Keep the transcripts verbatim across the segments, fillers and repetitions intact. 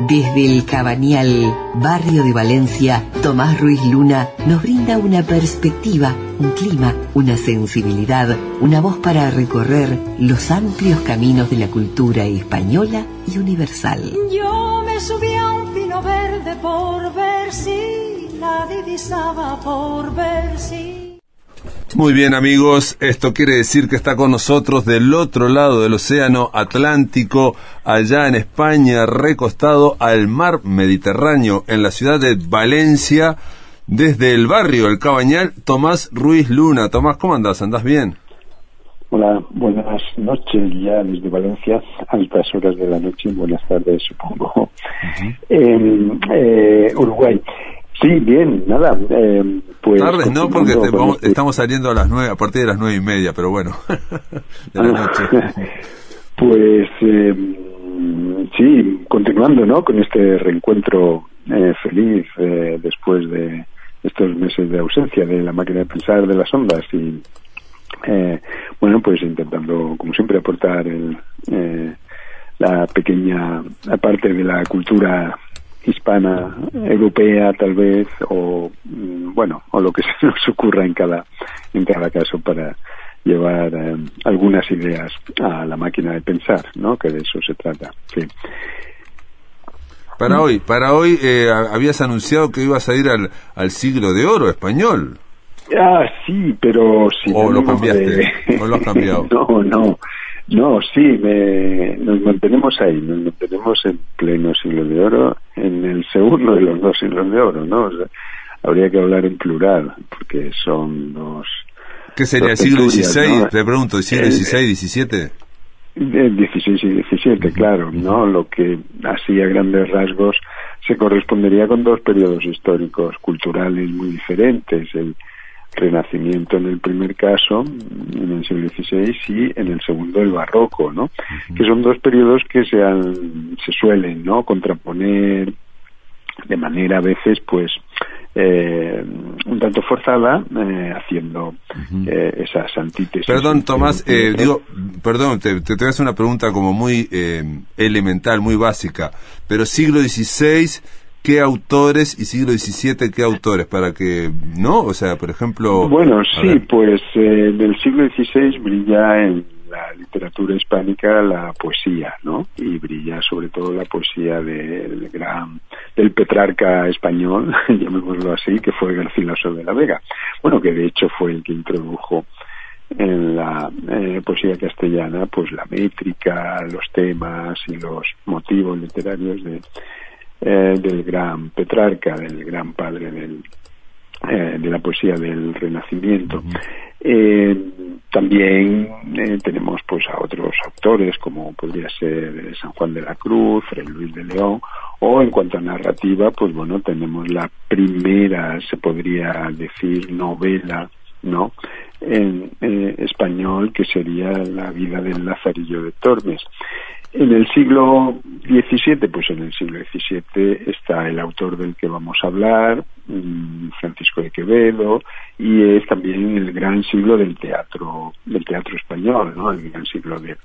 Desde el Cabañal, barrio de Valencia, Tomás Ruiz Luna nos brinda una perspectiva, un clima, una sensibilidad, una voz para recorrer los amplios caminos de la cultura española y universal. Yo me subí a un pino verde por ver si la divisaba, por ver si... Muy bien, amigos, esto quiere decir que está con nosotros del otro lado del océano Atlántico, allá en España, recostado al mar Mediterráneo, en la ciudad de Valencia, desde el barrio El Cabañal, Tomás Ruiz Luna. Tomás, ¿cómo andás? ¿Andás bien? Hola, buenas noches ya desde Valencia, altas horas de la noche, buenas tardes supongo, uh-huh. en eh, Uruguay. Sí, bien, nada, eh, pues... Tardes no, porque te, vamos, este... estamos saliendo a las nueve, a partir de las nueve y media, pero bueno, de la noche. Pues, eh, sí, continuando, ¿no?, con este reencuentro eh, feliz eh, después de estos meses de ausencia de la máquina de pensar de las ondas y, eh, bueno, pues intentando, como siempre, aportar el, eh, la pequeña parte de la cultura hispana, europea tal vez, o bueno, o lo que se nos ocurra en cada en cada caso para llevar eh, algunas ideas a la máquina de pensar, ¿no?, que de eso se trata. Sí. Para hoy, para hoy eh, habías anunciado que ibas a ir al, al siglo de oro español. Ah, sí, pero si o no, lo cambiaste, de... o lo has cambiado. No, no. No, sí, me, nos mantenemos ahí, nos mantenemos en pleno siglo de oro, en el segundo de los dos siglos de oro, ¿no? O sea, habría que hablar en plural, porque son dos... ¿Qué sería, el siglo dieciséis? ¿No? Te pregunto, ¿el siglo dieciséis, diecisiete? dieciséis y diecisiete, uh-huh. Claro, ¿no? Lo que así a grandes rasgos se correspondería con dos periodos históricos culturales muy diferentes, el Renacimiento en el primer caso, en el siglo dieciséis, y en el segundo el Barroco, ¿no? Uh-huh. Que son dos periodos que se, han, se suelen, ¿no?, contraponer de manera a veces, pues, eh, un tanto forzada, eh, haciendo uh-huh. eh, esas antítesis. Perdón, Tomás, eh, digo, perdón, te, te, te voy a hacer una pregunta como muy eh, elemental, muy básica, pero siglo dieciséis... ¿qué autores? Y siglo diecisiete, ¿qué autores? Para que, ¿no? O sea, por ejemplo... Bueno, sí, ver. pues eh, del siglo dieciséis brilla en la literatura hispánica la poesía, ¿no? Y brilla sobre todo la poesía del gran, del Petrarca español, llamémoslo así, que fue Garcilaso de la Vega. Bueno, que de hecho fue el que introdujo en la eh, poesía castellana, pues la métrica, los temas y los motivos literarios de... Eh, del gran Petrarca, del gran padre del, eh, de la poesía del Renacimiento. Uh-huh. Eh, también eh, tenemos pues a otros autores como podría ser San Juan de la Cruz, Fray Luis de León, o en cuanto a narrativa, pues bueno, tenemos la primera, se podría decir, novela, ¿no?, en eh, español, que sería La vida del Lazarillo de Tormes. En el siglo diecisiete, pues en el siglo diecisiete está el autor del que vamos a hablar, Francisco de Quevedo, y es también el gran siglo del teatro, del teatro español, ¿no?, el gran siglo de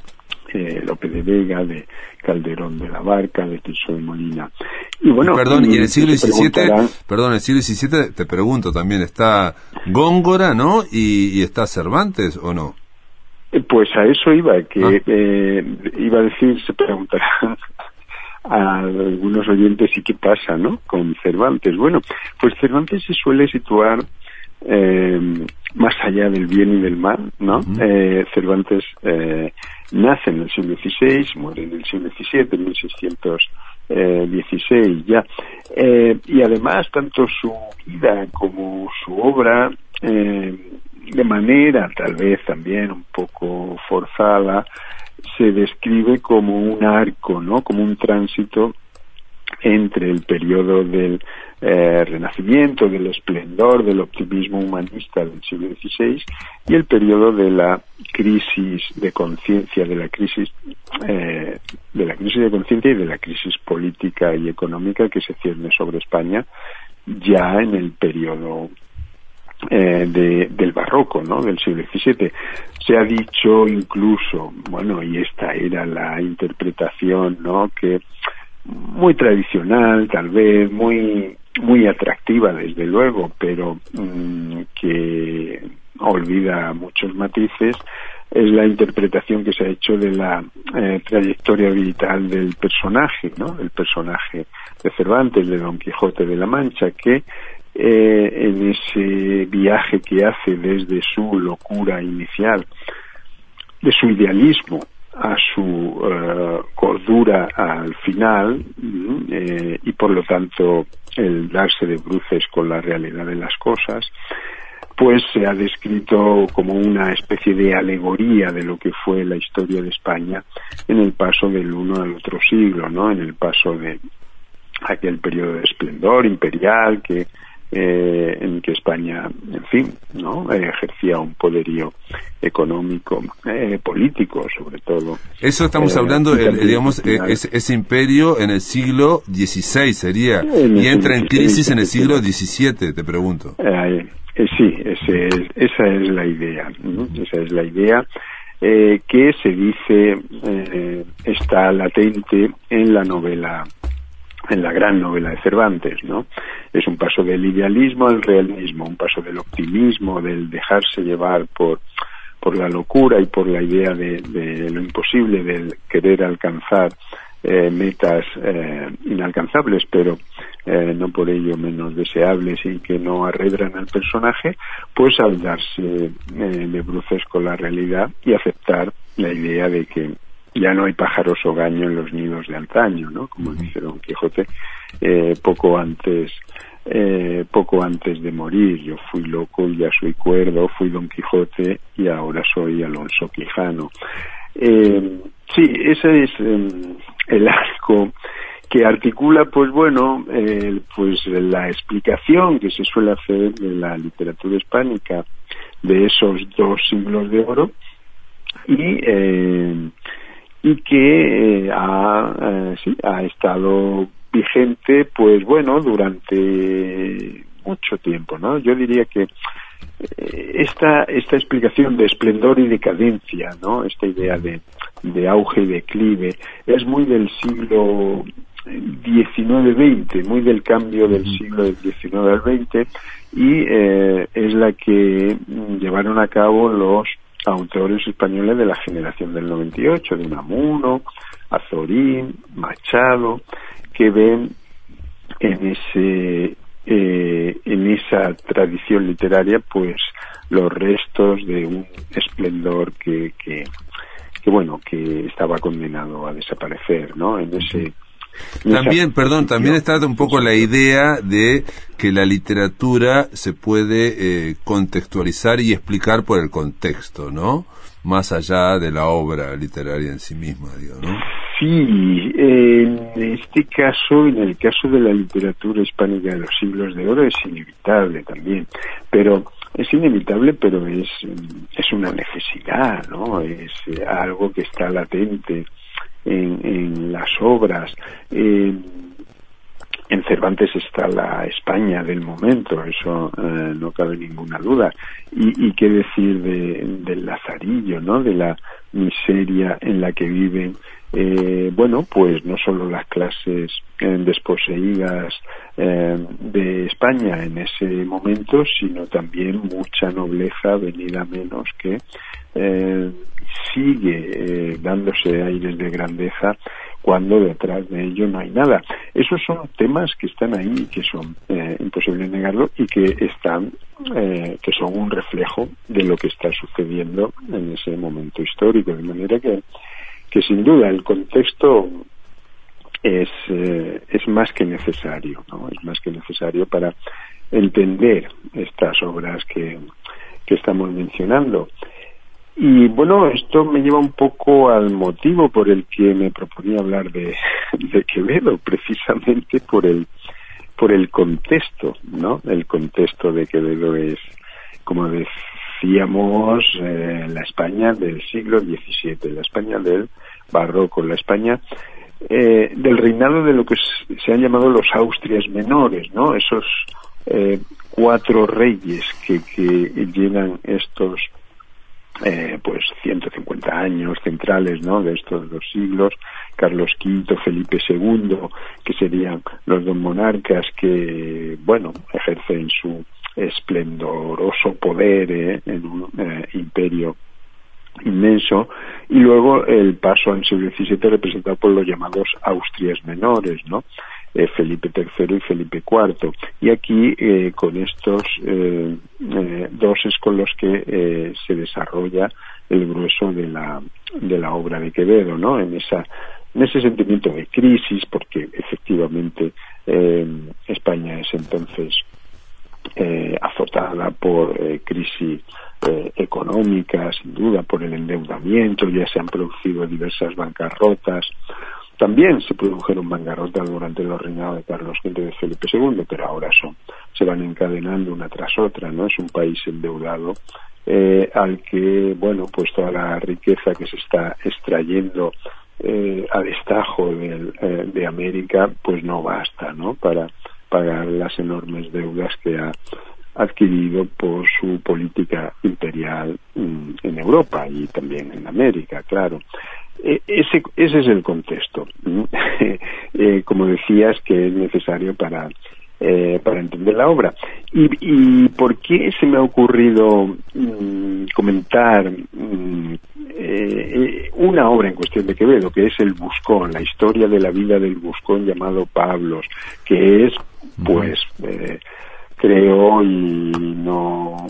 eh, Lope de Vega, de Calderón de la Barca, de Tirso de Molina. Y bueno, perdón, y en el siglo diecisiete, perdón, en el siglo diecisiete te pregunto también, está Góngora, ¿no?, y, y está Cervantes, ¿o no? Pues a eso iba, que ah. eh, iba a decir, se preguntarán a algunos oyentes, ¿y qué pasa, no?, con Cervantes? Bueno, pues Cervantes se suele situar eh, más allá del bien y del mal, ¿no? Uh-huh. Eh, Cervantes eh, nace en el siglo dieciséis, muere en el siglo diecisiete, en mil seiscientos dieciséis ya, eh, y además tanto su vida como su obra, eh, de manera tal vez también un poco forzada, se describe como un arco, ¿no?, como un tránsito entre el periodo del eh, Renacimiento, del esplendor, del optimismo humanista del siglo dieciséis, y el periodo de la crisis de conciencia, de la crisis eh, de la crisis de conciencia y de la crisis política y económica que se cierne sobre España ya en el periodo Eh, de, del barroco, ¿no?, del siglo diecisiete. Se ha dicho incluso, bueno, y esta era la interpretación, ¿no?, que muy tradicional, tal vez, muy muy atractiva desde luego, pero mmm, que olvida muchos matices, es la interpretación que se ha hecho de la eh, trayectoria vital del personaje, ¿no? El personaje de Cervantes, de Don Quijote de la Mancha, que eh, en ese viaje que hace desde su locura inicial, de su idealismo a su uh, cordura al final, eh, y por lo tanto el darse de bruces con la realidad de las cosas, pues se ha descrito como una especie de alegoría de lo que fue la historia de España en el paso del uno al otro siglo, ¿no? En el paso de aquel periodo de esplendor imperial que eh, en que España, en fin, ¿no? Eh, ejercía un poderío económico, eh, político, sobre todo. Eso estamos eh, hablando, el, digamos, ese, ese imperio en el siglo dieciséis sería, y entra en crisis en el siglo diecisiete, te pregunto. Eh, eh, sí, ese es, esa es la idea, ¿no? Esa es la idea eh, que se dice eh, está latente en la novela, en la gran novela de Cervantes, ¿no? Es un paso del idealismo al realismo, un paso del optimismo, del dejarse llevar por por la locura y por la idea de, de lo imposible, del querer alcanzar eh, metas eh, inalcanzables, pero eh, no por ello menos deseables y que no arredran al personaje, pues al darse eh, de bruces con la realidad y aceptar la idea de que ya no hay pájaros hogaño en los nidos de antaño, ¿no? Como dice Don Quijote, eh, poco antes eh, poco antes de morir. Yo fui loco y ya soy cuerdo, fui Don Quijote y ahora soy Alonso Quijano. Eh, sí, ese es eh, el arco que articula, pues bueno, eh, pues la explicación que se suele hacer de la literatura hispánica de esos dos siglos de oro y eh, y que eh, ha, eh, sí, ha estado vigente, pues bueno, durante mucho tiempo, ¿no? Yo diría que eh, esta esta explicación de esplendor y decadencia, ¿no? Esta idea de, de auge y declive es muy del siglo diecinueve veinte, muy del cambio del siglo del diecinueve al veinte, y eh, es la que llevaron a cabo los autores españoles de la generación del noventa y ocho, de Unamuno, Azorín, Machado, que ven en ese eh, en esa tradición literaria pues los restos de un esplendor que, que que bueno que estaba condenado a desaparecer, ¿no? En ese También, perdón, también está un poco la idea de que la literatura se puede eh, contextualizar y explicar por el contexto, ¿no? Más allá de la obra literaria en sí misma, digo, ¿no? Sí, en este caso, en el caso de la literatura hispánica de los siglos de oro, es inevitable también, pero es inevitable, pero es, es una necesidad, ¿no? Es algo que está latente En, en las obras. Eh, en Cervantes está la España del momento, eso eh, no cabe ninguna duda. Y, y qué decir de, del Lazarillo, ¿no? De la miseria en la que viven, eh, bueno, pues no solo las clases eh, desposeídas eh, de España en ese momento, sino también mucha nobleza venida menos que eh, sigue eh, dándose aires de grandeza cuando detrás de ello no hay nada. Esos son temas que están ahí, que son eh, imposible negarlo y que están, eh, que son un reflejo de lo que está sucediendo en ese momento histórico, de manera que, que sin duda el contexto es eh, es más que necesario, ¿no? Es más que necesario para entender estas obras que que estamos mencionando. Y bueno, esto me lleva un poco al motivo por el que me proponía hablar de, de Quevedo, precisamente por el por el contexto, ¿no? El contexto de Quevedo es, como decíamos, eh, la España del siglo diecisiete, la España del barroco, la España eh, del reinado de lo que se han llamado los Austrias menores, ¿no? Esos eh, cuatro reyes que, que llenan estos Eh, pues ciento cincuenta años centrales, ¿no? De estos dos siglos, Carlos quinto, Felipe segundo, que serían los dos monarcas que, bueno, ejercen su esplendoroso poder eh, en un eh, imperio inmenso, y luego el paso al siglo diecisiete representado por los llamados Austrias menores, ¿no? Eh, Felipe tercero y Felipe cuarto, y aquí eh, con estos eh, eh, dos es con los que eh, se desarrolla el grueso de la de la obra de Quevedo, ¿no? En esa en ese sentimiento de crisis, porque efectivamente eh, España es entonces eh, azotada por eh, crisis eh, económica, sin duda, por el endeudamiento. Ya se han producido diversas bancarrotas. También se produjeron bancarrotas durante los reinados de Carlos quinto y de Felipe segundo, pero ahora son se van encadenando una tras otra, ¿no? Es un país endeudado eh, al que, bueno, pues toda la riqueza que se está extrayendo eh, a destajo de, eh, de América, pues no basta, ¿no? Para pagar las enormes deudas que ha adquirido por su política imperial mm, en Europa y también en América, claro. Eh, ese, ese es el contexto, eh, como decías, que es necesario para eh, para entender la obra. ¿Y, y por qué se me ha ocurrido mm, comentar mm, eh, una obra en cuestión de Quevedo, que es El Buscón, la historia de la vida del buscón llamado Pablos, que es, pues, eh, creo, y no...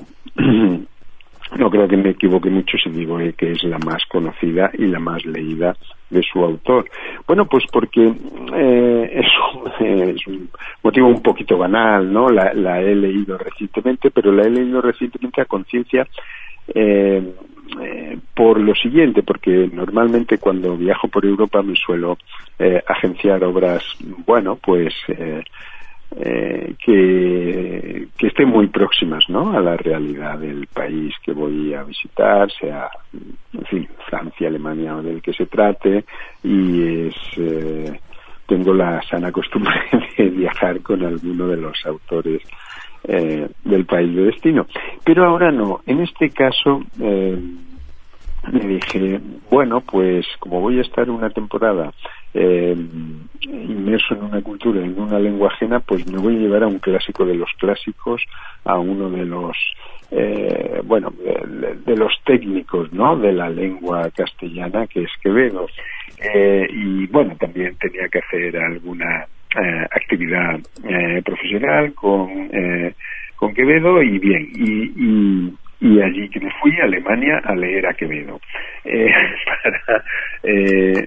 No creo que me equivoque mucho si digo eh, que es la más conocida y la más leída de su autor. Bueno, pues porque eh, es, un, eh, es un motivo un poquito banal, ¿no? La, la he leído recientemente, pero la he leído recientemente a conciencia eh, eh, por lo siguiente, porque normalmente cuando viajo por Europa me suelo eh, agenciar obras, bueno, pues... Eh, Eh, que, que estén muy próximas, ¿no?, a la realidad del país que voy a visitar, sea, en fin, Francia, Alemania o del que se trate, y es eh, tengo la sana costumbre de viajar con alguno de los autores eh, del país de destino. Pero ahora no, en este caso eh, me dije, bueno, pues como voy a estar una temporada eh, inmerso en una cultura, en una lengua ajena, pues me voy a llevar a un clásico de los clásicos, a uno de los eh, bueno, de, de los técnicos, ¿no?, de la lengua castellana, que es Quevedo. Eh, y bueno, también tenía que hacer alguna eh, actividad eh, profesional con eh, con Quevedo, y bien, y, y y allí que me fui a Alemania a leer a Quevedo eh, para eh,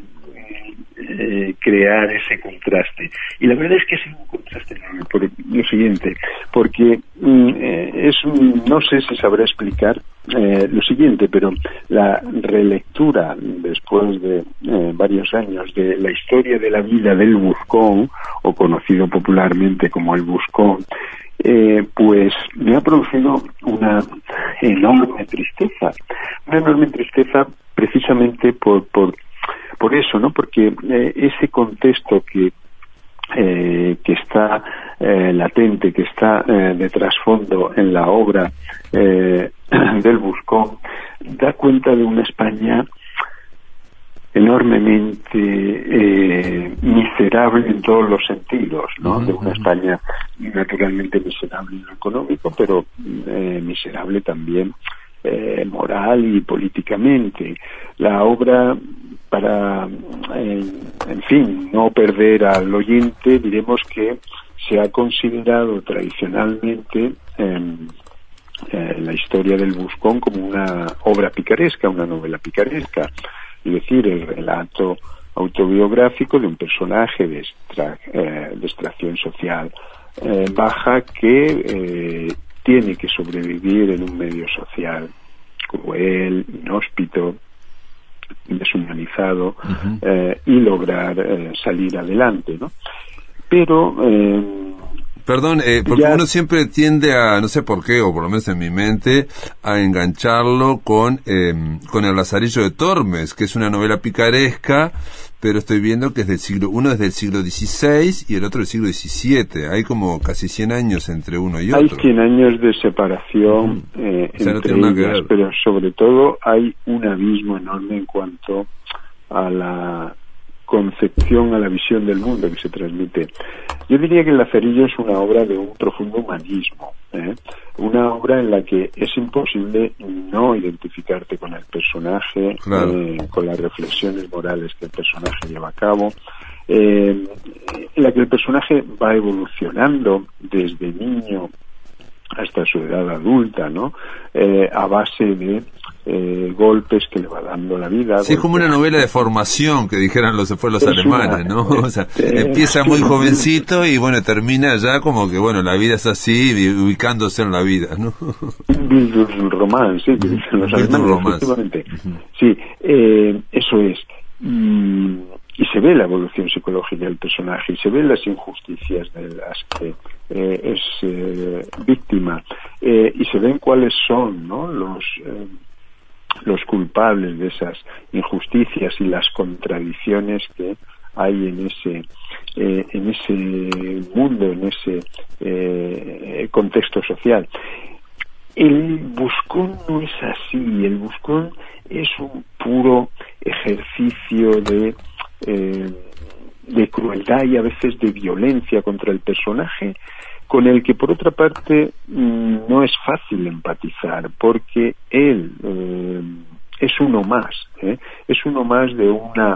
eh, crear ese contraste. Y la verdad es que es un contraste enorme por lo siguiente, porque eh, es un, no sé si sabré explicar eh, lo siguiente, pero la relectura después de eh, varios años de la historia de la vida del buscón, o conocido popularmente como el buscón, Eh, pues me ha producido una enorme tristeza, una enorme tristeza precisamente por por por eso, ¿no? Porque eh, ese contexto que eh, que está eh, latente, que está eh, de trasfondo en la obra eh, del buscón, da cuenta de una España enormemente eh, miserable en todos los sentidos, ¿no? Uh-huh. De una España naturalmente miserable en lo económico, pero eh, miserable también eh, moral y políticamente. La obra, para, eh, en fin, no perder al oyente, diremos que se ha considerado tradicionalmente eh, eh, la historia del buscón como una obra picaresca, una novela picaresca. Es decir, el relato autobiográfico de un personaje de, extra, eh, de extracción social eh, baja que eh, tiene que sobrevivir en un medio social cruel, inhóspito, deshumanizado, uh-huh. eh, y lograr eh, salir adelante, ¿no? Pero... Eh, Perdón, eh, porque ya... uno siempre tiende a, no sé por qué, o por lo menos en mi mente, a engancharlo con eh, con El Lazarillo de Tormes, que es una novela picaresca, pero estoy viendo que es del siglo, uno es del siglo dieciséis y el otro del siglo diecisiete. Hay como casi cien años entre uno y otro. Hay cien años de separación uh-huh. eh, o sea, entre no ellas, pero sobre todo hay un abismo enorme en cuanto a la... Con, concepción, a la visión del mundo que se transmite. Yo diría que El Lazarillo es una obra de un profundo humanismo, ¿eh? Una obra en la que es imposible no identificarte con el personaje, claro. eh, con las reflexiones morales que el personaje lleva a cabo, eh, en la que el personaje va evolucionando desde niño hasta su edad adulta, ¿no? Eh, a base de eh, golpes que le va dando la vida. Sí, es como una novela de formación, que dijeran los, después los alemanes, una, ¿no? O sea, eh, empieza muy jovencito y, bueno, termina ya como que, bueno, la vida es así, ubicándose en la vida, ¿no? Un romance, sí, que dicen los alemanes, efectivamente. Uh-huh. Sí, eh, eso es. Y... y se ve la evolución psicológica del personaje y se ven las injusticias de las que eh, es eh, víctima eh, y se ven cuáles son, ¿no?, los eh, los culpables de esas injusticias y las contradicciones que hay en ese eh, en ese mundo, en ese eh, contexto social. El Buscón no es así. El Buscón es un puro ejercicio de Eh, de crueldad y a veces de violencia contra el personaje, con el que por otra parte mmm, no es fácil empatizar, porque él eh, es uno más, ¿eh? es uno más de una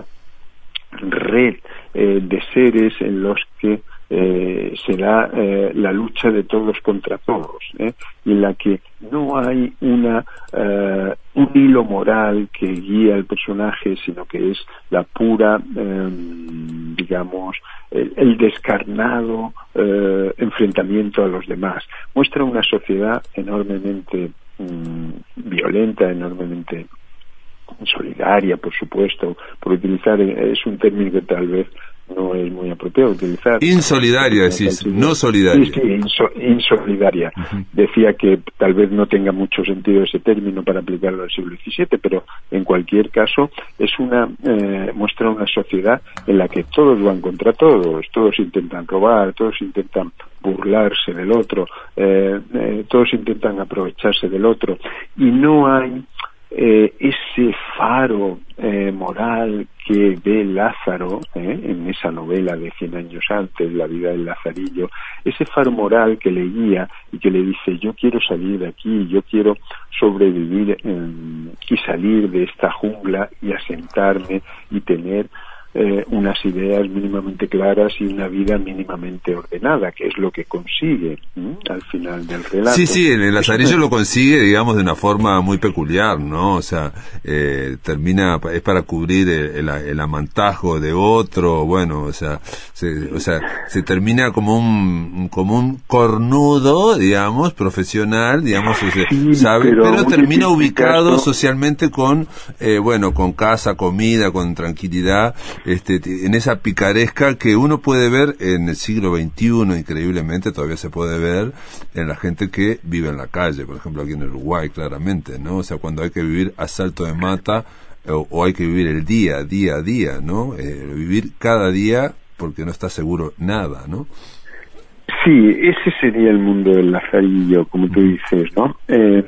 red eh, de seres en los que eh, se da eh, la lucha de todos contra todos, ¿eh? y en la que no hay una eh, un hilo moral que guía al personaje, sino que es la pura, eh, digamos, el, el descarnado eh, enfrentamiento a los demás. Muestra una sociedad enormemente mmm, violenta, enormemente solidaria, por supuesto, por utilizar, es un término que tal vez no es muy apropiado utilizar. Insolidaria, decís, no solidaria. Sí, sí, inso, insolidaria. Uh-huh. Decía que tal vez no tenga mucho sentido ese término para aplicarlo al siglo diecisiete, pero en cualquier caso es una eh, muestra una sociedad en la que todos van contra todos, todos intentan robar, todos intentan burlarse del otro, eh, eh, todos intentan aprovecharse del otro, y no hay Eh, ese faro eh, moral que ve Lázaro eh, en esa novela de Cien años antes, La vida del Lazarillo, ese faro moral que le guía y que le dice: yo quiero salir de aquí, yo quiero sobrevivir eh, y salir de esta jungla y asentarme y tener Eh, unas ideas mínimamente claras y una vida mínimamente ordenada, que es lo que consigue ¿eh? al final del relato. Sí, sí, el Lazarillo lo consigue, digamos, de una forma muy peculiar, ¿no? O sea, eh, termina, es para cubrir el, el, el amantajo de otro, bueno, o sea, se, o sea, se termina como un, como un cornudo, digamos, profesional, digamos, o sea, sí, sabe, pero, pero termina ubicado caso, socialmente con, eh, bueno, con casa, comida, con tranquilidad. Este, en esa picaresca que uno puede ver en el siglo veintiuno, increíblemente todavía se puede ver en la gente que vive en la calle, por ejemplo aquí en Uruguay, claramente, ¿no? O sea, cuando hay que vivir a salto de mata o, o hay que vivir el día, día a día, ¿no? Eh, vivir cada día porque no está seguro nada, ¿no? Sí, ese sería el mundo del Lazarillo, como tú dices, ¿no? Eh,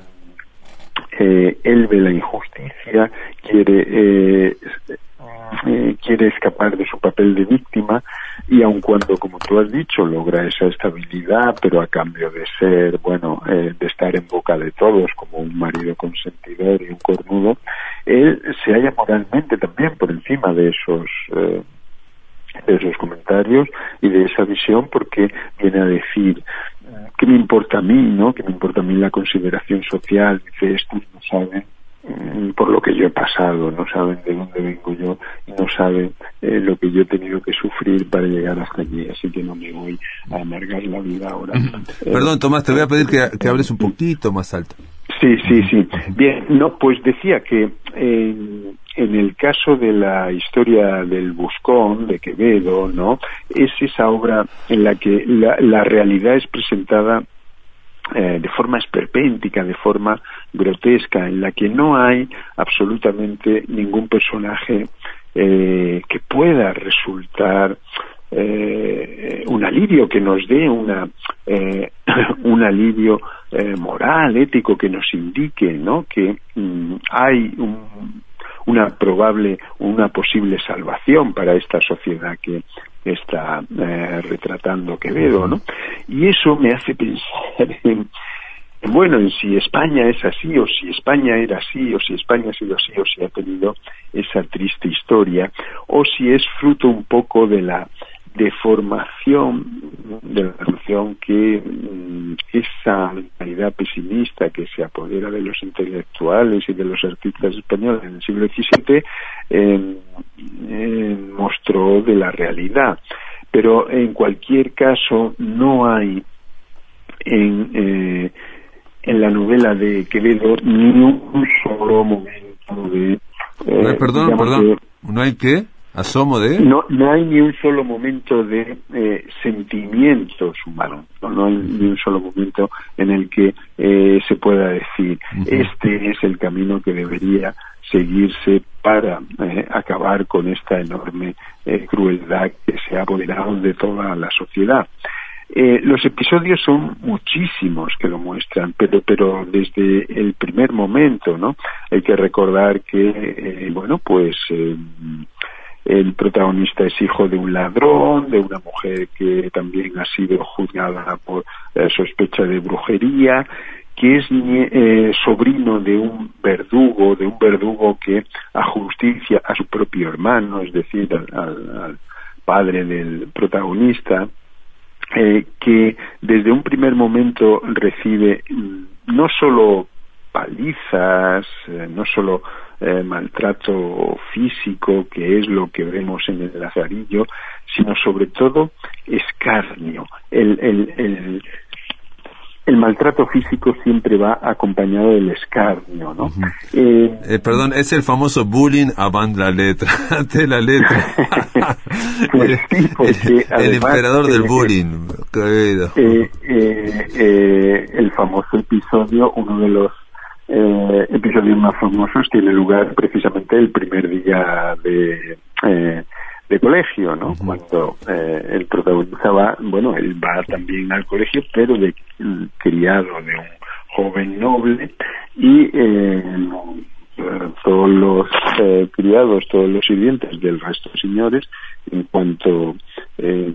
eh, él ve la injusticia, quiere... Eh, Eh, quiere escapar de su papel de víctima, y aun cuando, como tú has dicho, logra esa estabilidad, pero a cambio de ser, bueno, eh, de estar en boca de todos como un marido consentidor y un cornudo, él se halla moralmente también por encima de esos eh, de esos comentarios y de esa visión, porque viene a decir: ¿qué me importa a mí, no? ¿Qué me importa a mí la consideración social? Dice, estos no saben por lo que yo he pasado, no saben de dónde vengo yo y no saben eh, lo que yo he tenido que sufrir para llegar hasta aquí, así que no me voy a amargar la vida ahora. eh, Perdón, Tomás, te voy a pedir que, que hables un poquito más alto. Sí, sí, sí. Bien, no, pues decía que en, en el caso de la historia del Buscón, de Quevedo, ¿no?, es esa obra en la que la, la realidad es presentada Eh, de forma esperpéntica, de forma grotesca, en la que no hay absolutamente ningún personaje eh, que pueda resultar eh, un alivio, que nos dé una eh, un alivio eh, moral, ético, que nos indique, ¿no?, que mm, hay un una probable, una posible salvación para esta sociedad que está eh, retratando Quevedo, ¿no? Y eso me hace pensar en, bueno, en si España es así, o si España era así, o si España ha sido así, o si ha tenido esa triste historia, o si es fruto un poco de la deformación, de la deformación que mmm, esa mentalidad pesimista que se apodera de los intelectuales y de los artistas españoles en el siglo diecisiete eh, eh, mostró de la realidad. Pero en cualquier caso no hay en eh, en la novela de Quevedo ni un solo momento de eh, no, perdón, perdón, de, ¿no hay qué? ¿Asomo de...? No, no hay ni un solo momento de eh, sentimientos humanos, ¿no? No hay ni un solo momento en el que eh, se pueda decir, uh-huh. este es el camino que debería seguirse para eh, acabar con esta enorme eh, crueldad que se ha apoderado de toda la sociedad. Eh, los episodios son muchísimos que lo muestran, pero pero desde el primer momento, ¿no? Hay que recordar que, eh, bueno, pues... Eh, el protagonista es hijo de un ladrón, de una mujer que también ha sido juzgada por eh, sospecha de brujería, que es eh, sobrino de un verdugo, de un verdugo que ajusticia a su propio hermano, es decir, al, al, al padre del protagonista, eh, que desde un primer momento recibe no solo palizas, eh, no solo eh, maltrato físico, que es lo que vemos en el Lazarillo, sino sobre todo escarnio. El, el, el, el maltrato físico siempre va acompañado del escarnio, ¿no? Uh-huh. eh, eh, perdón, es el famoso bullying avant la letra, ante la letra. Pues sí, porque el, el emperador del bullying. Eh, eh, eh, el famoso episodio, uno de los Eh, episodios más famosos, tiene lugar precisamente el primer día de eh, de colegio, ¿no? Uh-huh. Cuando eh, el protagonista va, bueno, él va también al colegio, pero de criado de un joven noble, y eh, todos los eh, criados, todos los sirvientes del resto de señores, en cuanto eh,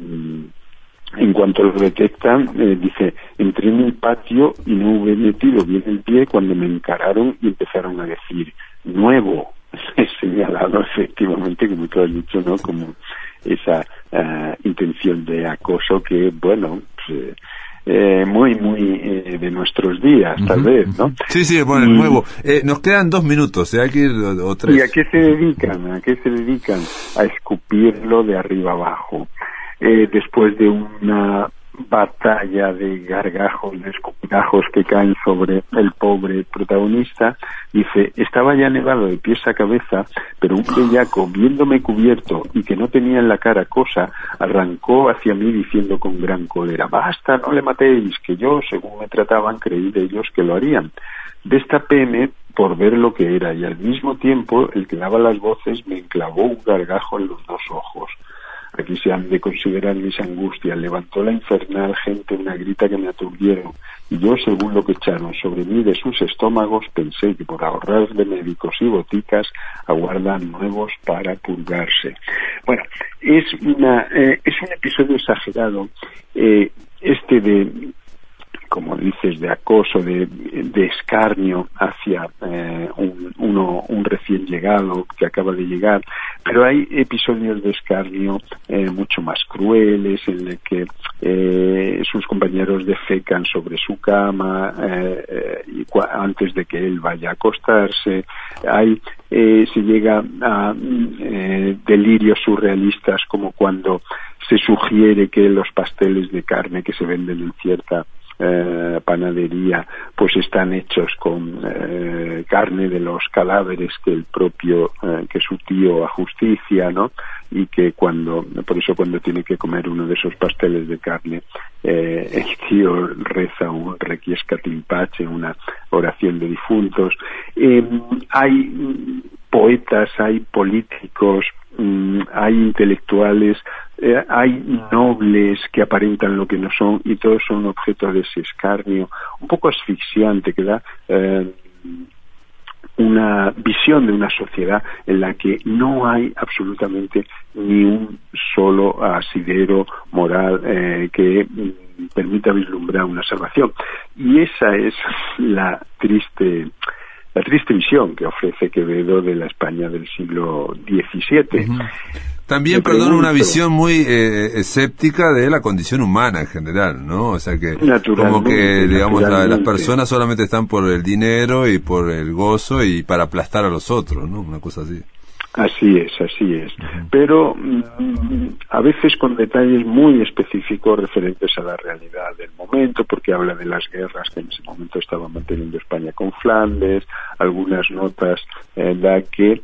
En cuanto lo detectan, eh, dice, entré en el patio y no hube metido bien el pie cuando me encararon y empezaron a decir, nuevo. He señalado efectivamente, como tú has dicho, ¿no? Como esa uh, intención de acoso que, bueno, pues, eh, muy, muy eh, de nuestros días, uh-huh, tal vez, ¿no? Sí, sí, bueno, y, nuevo. Eh, nos quedan dos minutos, ¿eh? Hay que ir o, o tres. ¿Y a qué se dedican? ¿A qué se dedican? A escupirlo de arriba abajo. Eh, después de una batalla de gargajos, de escupitajos que caen sobre el pobre protagonista, dice, estaba ya nevado de pies a cabeza, pero un bellaco, viéndome cubierto y que no tenía en la cara cosa, arrancó hacia mí diciendo con gran cólera, basta, no le matéis, que yo, según me trataban, creí de ellos que lo harían. Destapéme por ver lo que era, y al mismo tiempo el que daba las voces me enclavó un gargajo en los dos ojos. Aquí se han de considerar mis angustias. Levantó la infernal gente una grita que me aturdieron, y yo, según lo que echaron sobre mí de sus estómagos, pensé que por ahorrar de médicos y boticas aguardan nuevos para purgarse. Bueno, es una eh, es un episodio exagerado, eh, este de, como dices, de acoso, de, de escarnio hacia eh, un, uno, un recién llegado que acaba de llegar, pero hay episodios de escarnio eh, mucho más crueles, en el que eh, sus compañeros defecan sobre su cama eh, eh, y cua- antes de que él vaya a acostarse. Hay eh, se llega a eh, delirios surrealistas, como cuando se sugiere que los pasteles de carne que se venden en cierta Eh, panadería pues están hechos con eh, carne de los cadáveres que el propio eh, que su tío ajusticia, ¿no? Y que cuando por eso cuando tiene que comer uno de esos pasteles de carne eh, el tío reza un requiescat in pace, una oración de difuntos. Eh, hay poetas, hay políticos, mm, hay intelectuales, eh, hay nobles que aparentan lo que no son, y todos son objeto de ese escarnio un poco asfixiante que da eh, una visión de una sociedad en la que no hay absolutamente ni un solo asidero moral eh, que mm, permita vislumbrar una salvación. Y esa es la triste la triste visión que ofrece Quevedo de la España del siglo diecisiete. Uh-huh. También, perdón, una visión muy eh, escéptica de la condición humana en general, ¿no? O sea que como que, digamos, la, las personas solamente están por el dinero y por el gozo y para aplastar a los otros, ¿no? Una cosa así. Así es, así es. Uh-huh. Pero mm, a veces con detalles muy específicos referentes a la realidad del momento, porque habla de las guerras que en ese momento estaba manteniendo España con Flandes, algunas notas en la que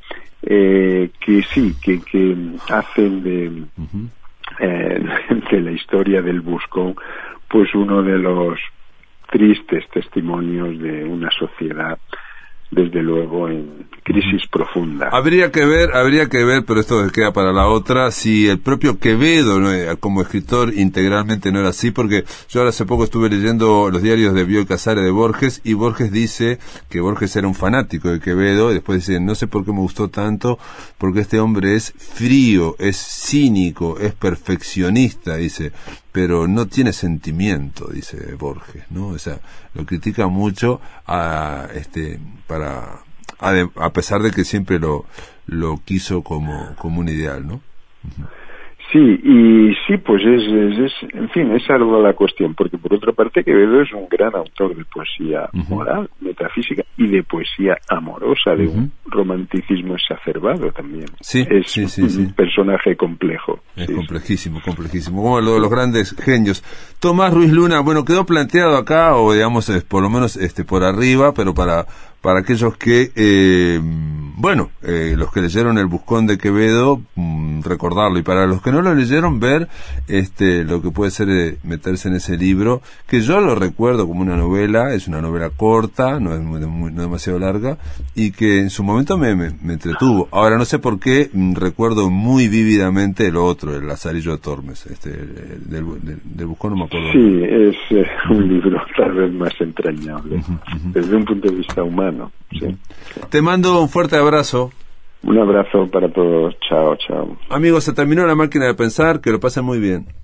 eh, que sí, que, que hacen de, uh-huh. eh, de la historia del Buscón pues uno de los tristes testimonios de una sociedad desde luego en crisis profunda. Habría que ver, habría que ver, pero esto queda para la otra, si el propio Quevedo, ¿no?, como escritor integralmente no era así, porque yo ahora hace poco estuve leyendo los diarios de Bioy Casares de Borges, y Borges dice que Borges era un fanático de Quevedo, y después dice, no sé por qué me gustó tanto, porque este hombre es frío, es cínico, es perfeccionista, dice, pero no tiene sentimiento, dice Borges, ¿no? O sea, lo critica mucho a este para a, de, a pesar de que siempre lo lo quiso como como un ideal, ¿no? Uh-huh. Sí, y sí, pues es, es, es, en fin, esa es la cuestión, porque por otra parte Quevedo es un gran autor de poesía uh-huh. moral, metafísica y de poesía amorosa, de uh-huh. un romanticismo exacerbado también. Sí, es sí, sí, un sí. personaje complejo. Es sí, complejísimo, sí. complejísimo, como lo de los grandes genios. Tomás Ruiz Luna, bueno, quedó planteado acá, o digamos, es, por lo menos este por arriba, pero para para aquellos que, eh, bueno, eh, los que leyeron El Buscón de Quevedo, mmm, recordarlo, y para los que no lo leyeron, ver este lo que puede ser eh, meterse en ese libro, que yo lo recuerdo como una novela, es una novela corta, no es muy, muy, no demasiado larga, y que en su momento me, me, me entretuvo. Ahora no sé por qué mmm, recuerdo muy vívidamente el otro, el Lazarillo de Tormes, este el, del, del, del Buscón, no me acuerdo. Sí, es eh, un libro tal vez más entrañable, uh-huh, uh-huh. desde un punto de vista humano. Sí. Te mando un fuerte abrazo. Un abrazo para todos. Chao, chao. Amigos, se terminó La Máquina de Pensar. Que lo pasen muy bien.